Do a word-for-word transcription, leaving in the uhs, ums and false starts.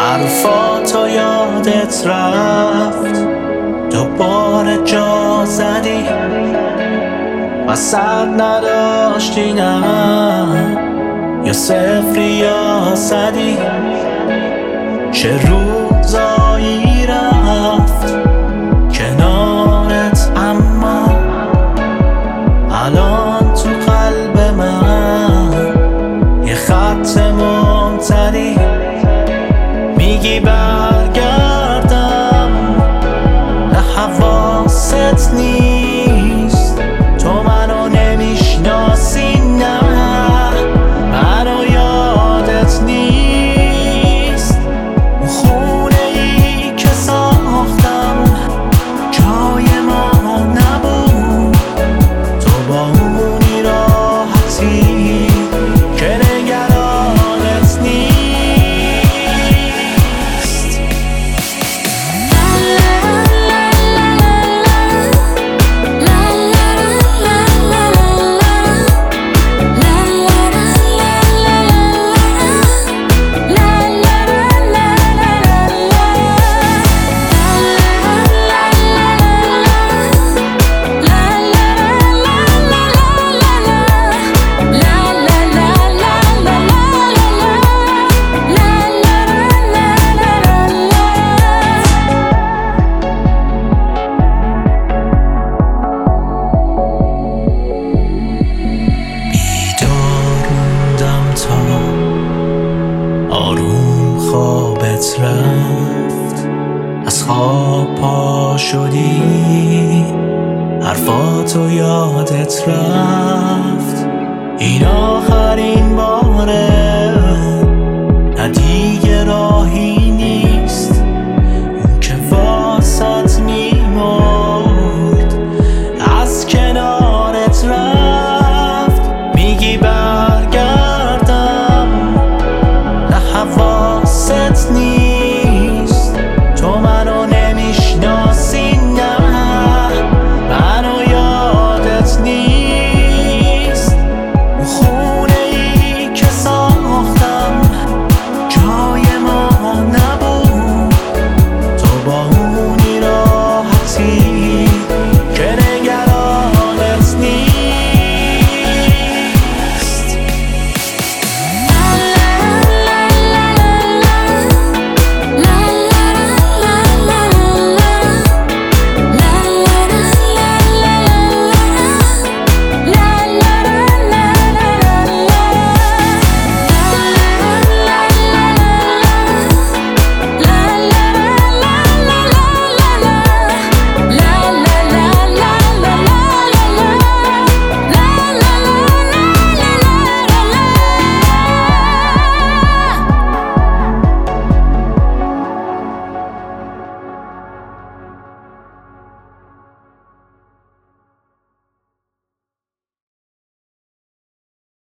حرفاتو یادت رفت، دوباره جا زدی وسط نداشتی، نه یا صفری یا صدی. چه روزایی رفت کنارت، اما الان تو قلب من یه خط ممتدی. میگی برگردم، نه حواست نیست، تو منو نمیشناسی، نه منو یادت نیست. اون خونه ای که ساختم جای ما نبود، تو با اونی راحتی که نگرانت نیست. آروم خوابت رفت، از خواب پا شدی، حرفاتو یادت رفت. این آخرین باره، نه دیگه راهی